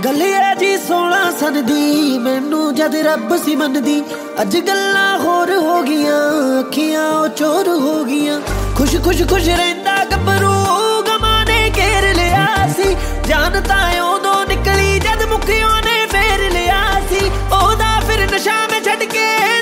ਗੱਲ ਐ ਜੀ 16 ਸਨ ਦੀ, ਮੈਨੂੰ ਜਦ ਰੱਬ ਸੀ ਮੰਨਦੀ। ਅੱਜ ਗੱਲਾਂ ਹੋਰ ਹੋ ਗਈਆਂ, ਅੱਖੀਆਂ ਉਹ ਚੋਰ ਹੋ ਗਈਆਂ। ਖੁਸ਼ ਖੁਸ਼ ਖੁਸ਼ ਰਹਿੰਦਾ ਗੱਭਰੂ, ਗਮਾਂ ਨੇ ਘੇਰ ਲਿਆ ਸੀ। ਜਾਨ ਤਾਂ ਉਦੋਂ ਨਿਕਲੀ ਜਦ ਮੁੱਕਿਆਂ ਨੇ ਫੇਰ ਲਿਆ ਸੀ। ਉਹਦਾ ਫਿਰ ਨਸ਼ਾ ਮੈਂ ਛੱਡ ਕੇ